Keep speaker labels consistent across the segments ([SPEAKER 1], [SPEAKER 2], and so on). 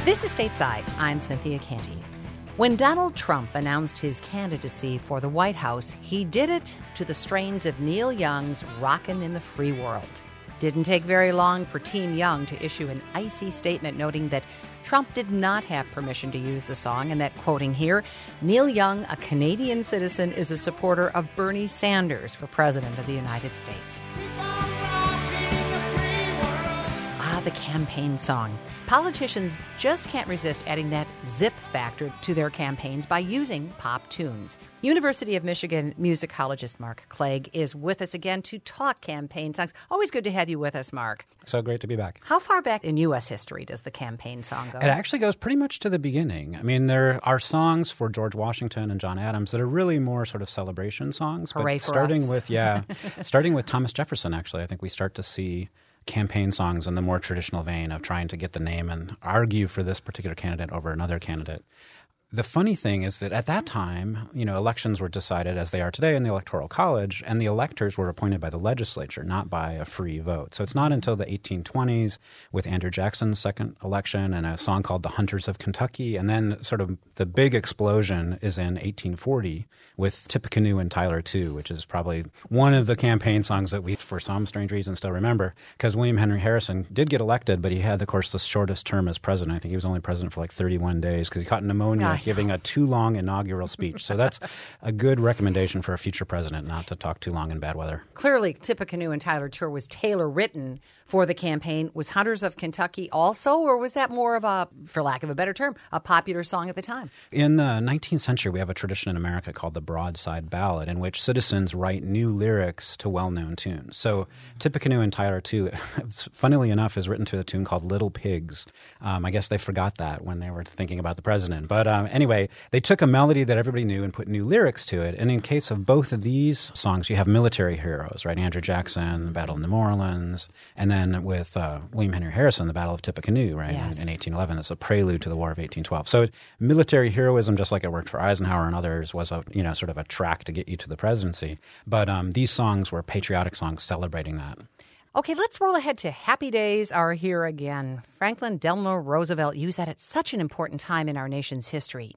[SPEAKER 1] This is Stateside. I'm Cynthia Canty. When Donald Trump announced his candidacy for the White House, he did it to the strains of Neil Young's Rockin' in the Free World. Didn't take very long for Team Young to issue an icy statement noting that Trump did not have permission to use the song and that, quoting here, Neil Young, a Canadian citizen, is a supporter of Bernie Sanders for President of the United States. The campaign song. Politicians just can't resist adding that zip factor to their campaigns by using pop tunes. University of Michigan musicologist Mark Clegg is with us again to talk campaign songs. Always good to have you with us, Mark.
[SPEAKER 2] So great to be back.
[SPEAKER 1] How far back in U.S. history does the campaign song go?
[SPEAKER 2] It actually goes pretty much to the beginning. I mean, there are songs for George Washington and John Adams that are really more sort of celebration songs.
[SPEAKER 1] Hooray
[SPEAKER 2] but
[SPEAKER 1] for
[SPEAKER 2] starting
[SPEAKER 1] us.
[SPEAKER 2] starting with Thomas Jefferson, actually, I think we start to see campaign songs in the more traditional vein of trying to get the name and argue for this particular candidate over another candidate. The funny thing is that at that time, elections were decided as they are today in the Electoral College, and the electors were appointed by the legislature, not by a free vote. So it's not until the 1820s with Andrew Jackson's second election and a song called The Hunters of Kentucky, and then sort of the big explosion is in 1840 with Tippecanoe and Tyler Too, which is probably one of the campaign songs that we, for some strange reason, still remember, because William Henry Harrison did get elected, but he had, of course, the shortest term as president. I think he was only president for like 31 days because he caught pneumonia giving a too long inaugural speech. So that's a good recommendation for a future president, not to talk too long in bad weather.
[SPEAKER 1] Clearly, Tippecanoe and Tyler Too was tailor-written for the campaign. Was Hunters of Kentucky also, or was that more of a, for lack of a better term, a popular song at the time?
[SPEAKER 2] In the 19th century, we have a tradition in America called the broadside ballad, in which citizens write new lyrics to well-known tunes. So Tippecanoe and Tyler Too, funnily enough, is written to a tune called Little Pigs. I guess they forgot that when they were thinking about the president. But anyway, they took a melody that everybody knew and put new lyrics to it. And in case of both of these songs, you have military heroes, right? Andrew Jackson, the Battle of New Orleans, and then with William Henry Harrison, the Battle of Tippecanoe, right,
[SPEAKER 1] yes.
[SPEAKER 2] in 1811. It's a prelude to the War of 1812. So military heroism, just like it worked for Eisenhower and others, was a sort of a track to get you to the presidency. But these songs were patriotic songs celebrating that.
[SPEAKER 1] Okay, let's roll ahead to Happy Days Are Here Again. Franklin Delano Roosevelt used that at such an important time in our nation's history.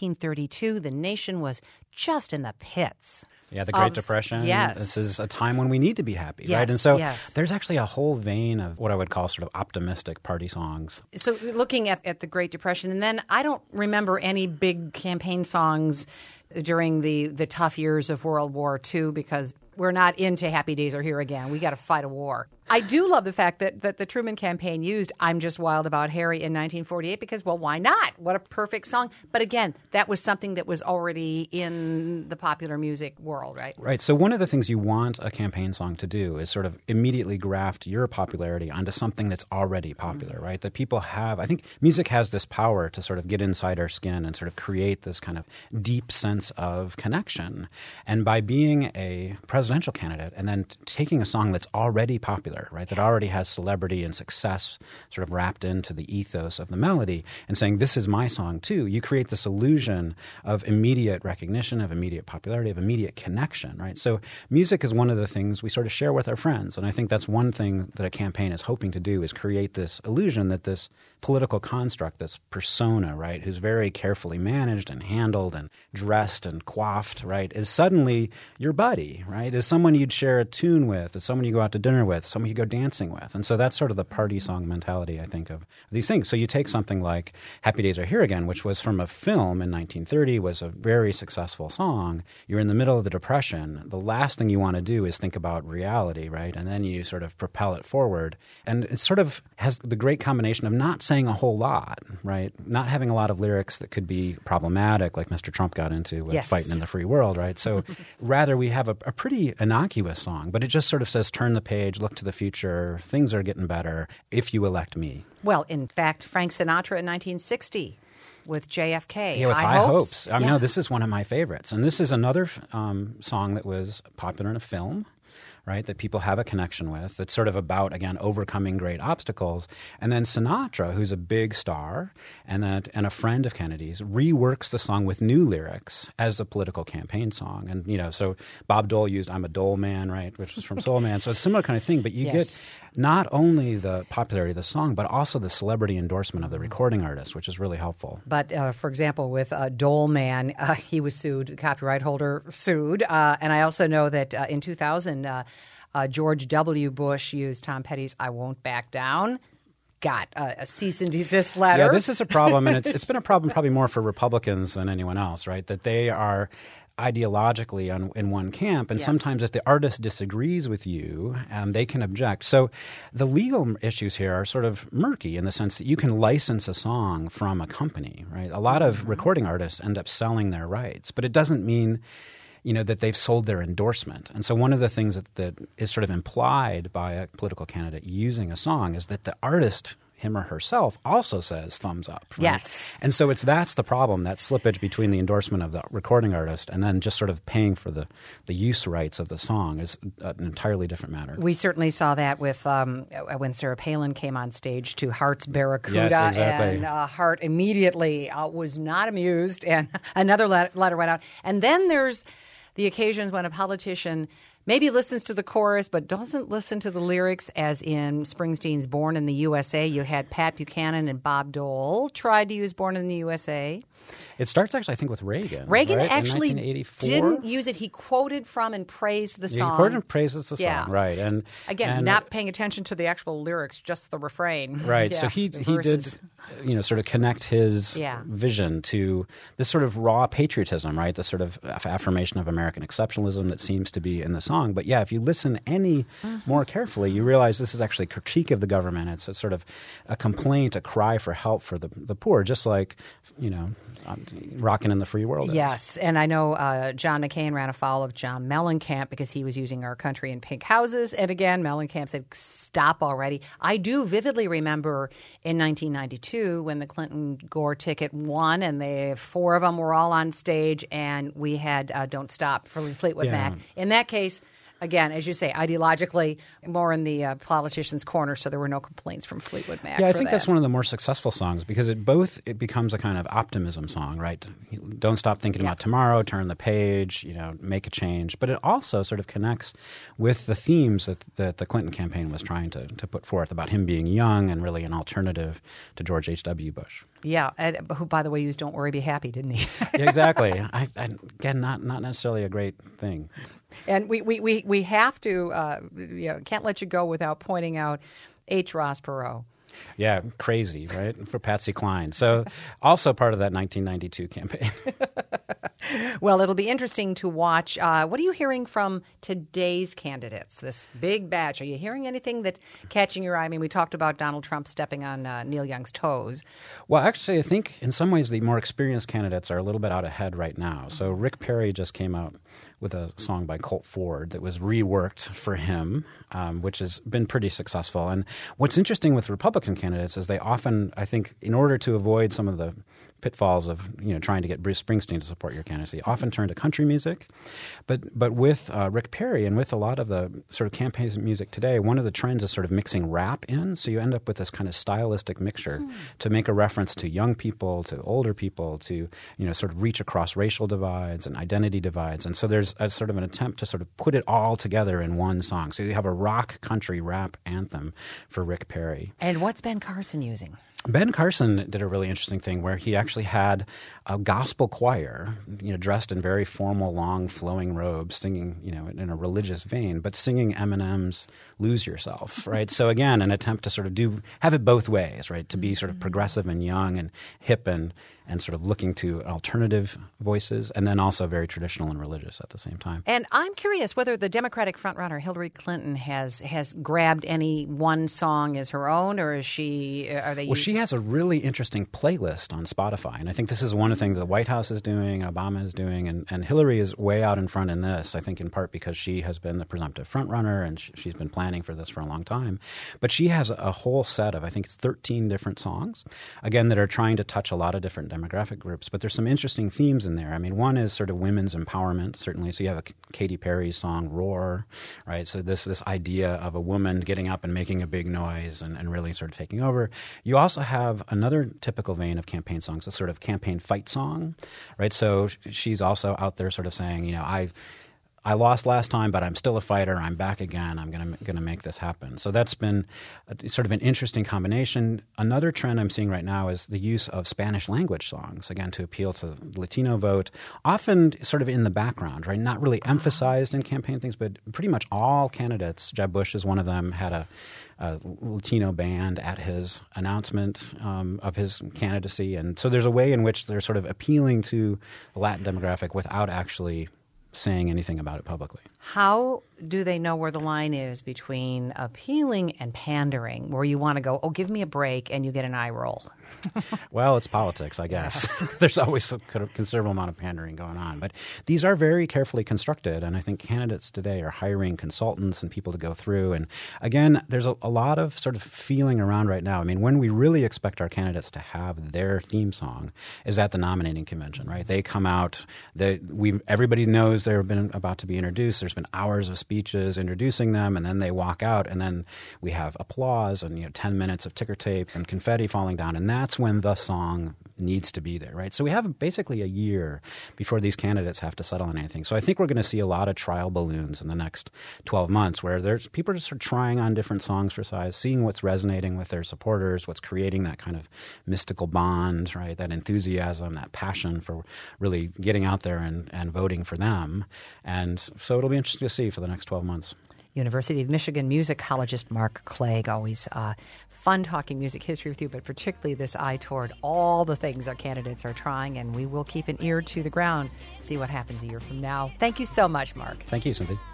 [SPEAKER 1] 1932, the nation was just in the pits.
[SPEAKER 2] Yeah, the Great Depression.
[SPEAKER 1] Yes.
[SPEAKER 2] This is a time when we need to be happy,
[SPEAKER 1] yes,
[SPEAKER 2] right? And so
[SPEAKER 1] there's
[SPEAKER 2] actually a whole vein of what I would call sort of optimistic party songs.
[SPEAKER 1] So looking at the Great Depression, and then I don't remember any big campaign songs during the tough years of World War II because we're not into Happy Days Are Here Again. We got to fight a war. I do love the fact that the Truman campaign used I'm Just Wild About Harry in 1948 because, well, why not? What a perfect song. But again, that was something that was already in the popular music world, right?
[SPEAKER 2] Right. So one of the things you want a campaign song to do is sort of immediately graft your popularity onto something that's already popular, right? That people have. I think music has this power to sort of get inside our skin and sort of create this kind of deep sense of connection. And by being a presidential candidate and then taking a song that's already popular, right, that already has celebrity and success sort of wrapped into the ethos of the melody and saying, this is my song too, you create this illusion of immediate recognition, of immediate popularity, of immediate connection, right? So music is one of the things we sort of share with our friends. And I think that's one thing that a campaign is hoping to do is create this illusion that this political construct, this persona, right, who's very carefully managed and handled and dressed and coiffed, right, is suddenly your buddy, right, is someone you'd share a tune with, is someone you go out to dinner with, someone you go dancing with. And so that's sort of the party song mentality, I think, of these things. So you take something like Happy Days Are Here Again, which was from a film in 1930, was a very successful song. You're in the middle of the Depression. The last thing you want to do is think about reality, right? And then you sort of propel it forward. And it sort of has the great combination of not saying a whole lot, right? Not having a lot of lyrics that could be problematic, like Mr. Trump got into with Fighting in the Free World, right? So rather we have a pretty innocuous song, but it just sort of says, turn the page, look to the future, things are getting better if you elect me.
[SPEAKER 1] Well, in fact, Frank Sinatra in 1960 with JFK.
[SPEAKER 2] Yeah, with High Hopes. No, this is one of my favorites. And this is another song that was popular in a film, right, that people have a connection with. It's sort of about, again, overcoming great obstacles. And then Sinatra, who's a big star and a friend of Kennedy's, reworks the song with new lyrics as a political campaign song. And, so Bob Dole used I'm a Dole Man, right, which was from Soul Man. So it's a similar kind of thing. But you get not only the popularity of the song, but also the celebrity endorsement of the recording artist, which is really helpful.
[SPEAKER 1] But, for example, with Dole Man, he was sued, the copyright holder sued. And I also know that in 2000, George W. Bush used Tom Petty's I Won't Back Down. Got a cease and desist letter.
[SPEAKER 2] Yeah, this is a problem, and it's been a problem probably more for Republicans than anyone else, right? That they are ideologically in one camp, and sometimes if the artist disagrees with you, they can object. So the legal issues here are sort of murky in the sense that you can license a song from a company, right? A lot of recording artists end up selling their rights, but it doesn't mean that they've sold their endorsement. And so one of the things that is sort of implied by a political candidate using a song is that the artist, him or herself, also says thumbs up. Right?
[SPEAKER 1] Yes.
[SPEAKER 2] And so that's the problem, that slippage between the endorsement of the recording artist and then just sort of paying for the use rights of the song is an entirely different matter.
[SPEAKER 1] We certainly saw that with when Sarah Palin came on stage to Heart's Barracuda.
[SPEAKER 2] Yes, exactly.
[SPEAKER 1] And Hart immediately was not amused, and another letter went out. And then there's the occasions when a politician maybe listens to the chorus but doesn't listen to the lyrics, as in Springsteen's Born in the USA. You had Pat Buchanan and Bob Dole tried to use Born in the USA.
[SPEAKER 2] It starts actually, I think, with Reagan.
[SPEAKER 1] Reagan
[SPEAKER 2] right?
[SPEAKER 1] actually
[SPEAKER 2] in 1984?
[SPEAKER 1] didn't use it. He quoted from and praised the song.
[SPEAKER 2] He quoted and praises the song,
[SPEAKER 1] Yeah.
[SPEAKER 2] right. And
[SPEAKER 1] again, not paying attention to the actual lyrics, just the refrain.
[SPEAKER 2] Right.
[SPEAKER 1] Yeah,
[SPEAKER 2] so he
[SPEAKER 1] verses.
[SPEAKER 2] did, sort of connect his vision to this sort of raw patriotism, right? The sort of affirmation of American exceptionalism that seems to be in the song. But yeah, if you listen any more carefully, you realize this is actually a critique of the government. It's a sort of a complaint, a cry for help for the poor, just like, Rockin' in the Free World is.
[SPEAKER 1] Yes, and I know John McCain ran afoul of John Mellencamp because he was using Our Country in Pink Houses. And again, Mellencamp said, stop already. I do vividly remember in 1992 when the Clinton-Gore ticket won, and the four of them were all on stage, and we had Don't Stop for Fleetwood Mac. In that case, again, as you say, ideologically more in the politician's corner, so there were no complaints from Fleetwood Mac.
[SPEAKER 2] Yeah, I think that's one of the more successful songs because it becomes a kind of optimism song, right? Don't stop thinking about tomorrow, turn the page, make a change. But it also sort of connects with the themes that the Clinton campaign was trying to put forth about him being young and really an alternative to George H.W. Bush.
[SPEAKER 1] Yeah, who, by the way, used Don't Worry, Be Happy, didn't he?
[SPEAKER 2] Yeah, exactly. Again, not necessarily a great thing.
[SPEAKER 1] And we have to can't let you go without pointing out H. Ross Perot.
[SPEAKER 2] Yeah, crazy, right? For Patsy Cline. So also part of that 1992 campaign.
[SPEAKER 1] Well, it'll be interesting to watch. What are you hearing from today's candidates, this big batch? Are you hearing anything that's catching your eye? I mean, we talked about Donald Trump stepping on Neil Young's toes.
[SPEAKER 2] Well, actually, I think in some ways the more experienced candidates are a little bit out ahead right now. So Rick Perry just came out with a song by Colt Ford that was reworked for him, which has been pretty successful. And what's interesting with Republican candidates is they often, I think, in order to avoid some of the pitfalls of trying to get Bruce Springsteen to support your candidacy, often turn to country music. But with Rick Perry and with a lot of the sort of campaign music today, one of the trends is sort of mixing rap in. So you end up with this kind of stylistic mixture to make a reference to young people, to older people, to sort of reach across racial divides and identity divides. And so there's a sort of an attempt to sort of put it all together in one song. So you have a rock country rap anthem for Rick Perry.
[SPEAKER 1] And what's Ben Carson using?
[SPEAKER 2] Ben Carson did a really interesting thing where he actually had a gospel choir, dressed in very formal, long, flowing robes, singing, in a religious vein, but singing Eminem's "Lose Yourself," right? So again, an attempt to sort of have it both ways, right? To be sort of progressive and young and hip and sort of looking to alternative voices, and then also very traditional and religious at the same time.
[SPEAKER 1] And I'm curious whether the Democratic frontrunner Hillary Clinton has grabbed any one song as her own, or is she? Are they?
[SPEAKER 2] Well, she has a really interesting playlist on Spotify, and I think this is one thing that the White House is doing, Obama is doing, and Hillary is way out in front in this. I think in part because she has been the presumptive frontrunner, and she's been planning for this for a long time. But she has a whole set of, I think it's 13 different songs, again, that are trying to touch a lot of different demographic groups. But there's some interesting themes in there. I mean, one is sort of women's empowerment, certainly. So you have a Katy Perry song, Roar, right? So this idea of a woman getting up and making a big noise and really sort of taking over. You also have another typical vein of campaign songs, a sort of campaign fight song, right? So she's also out there sort of saying, I lost last time, but I'm still a fighter. I'm back again. I'm going to make this happen. So that's been sort of an interesting combination. Another trend I'm seeing right now is the use of Spanish language songs, again, to appeal to the Latino vote, often sort of in the background, right? Not really emphasized in campaign things, but pretty much all candidates, Jeb Bush is one of them, had a Latino band at his announcement of his candidacy. And so there's a way in which they're sort of appealing to the Latin demographic without actually saying anything about it publicly.
[SPEAKER 1] How do they know where the line is between appealing and pandering, where you want to go, oh, give me a break, and you get an eye roll?
[SPEAKER 2] Well, it's politics, I guess. There's always a considerable amount of pandering going on. But these are very carefully constructed, and I think candidates today are hiring consultants and people to go through. And again, there's a lot of sort of feeling around right now. I mean, when we really expect our candidates to have their theme song is at the nominating convention, right? They come out, everybody knows they're about to be introduced. There's been hours of speeches introducing them, and then they walk out, and then we have applause and 10 minutes of ticker tape and confetti falling down, and that's when the song needs to be there, right? So we have basically a year before these candidates have to settle on anything. So I think we're going to see a lot of trial balloons in the next 12 months where there's people just are trying on different songs for size, seeing what's resonating with their supporters, what's creating that kind of mystical bond, right? That enthusiasm, that passion for really getting out there and voting for them. And so it'll be interesting to see for the next 12 months.
[SPEAKER 1] University of Michigan musicologist Mark Clegg. Always fun talking music history with you, but particularly this eye toward all the things our candidates are trying, and we will keep an ear to the ground, see what happens a year from now. Thank you so much, Mark.
[SPEAKER 2] Thank you, Cynthia.